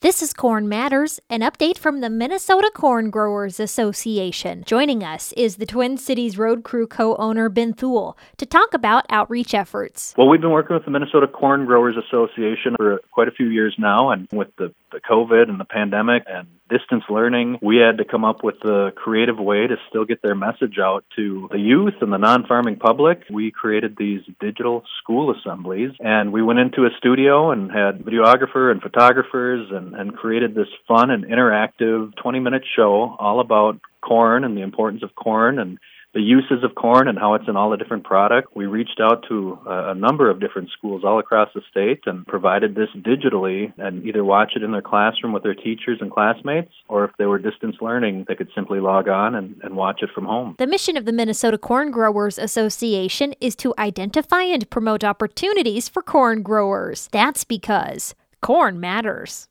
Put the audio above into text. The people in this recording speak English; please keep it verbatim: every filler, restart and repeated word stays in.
This is Corn Matters, an update from the Minnesota Corn Growers Association. Joining us is the Twin Cities Road Crew co-owner Ben Thule to talk about outreach efforts. Well, we've been working with the Minnesota Corn Growers Association for quite a few years now, and with the, the COVID and the pandemic and distance learning, we had to come up with a creative way to still get their message out to the youth and the non-farming public. We created these digital school assemblies, and we went into a studio and had videographer and photographers and, and created this fun and interactive twenty-minute show all about corn and the importance of corn and the uses of corn and how it's in all the different products. We reached out to a, a number of different schools all across the state and provided this digitally, and either watch it in their classroom with their teachers and classmates, or if they were distance learning, they could simply log on and, and watch it from home. The mission of the Minnesota Corn Growers Association is to identify and promote opportunities for corn growers. That's because corn matters.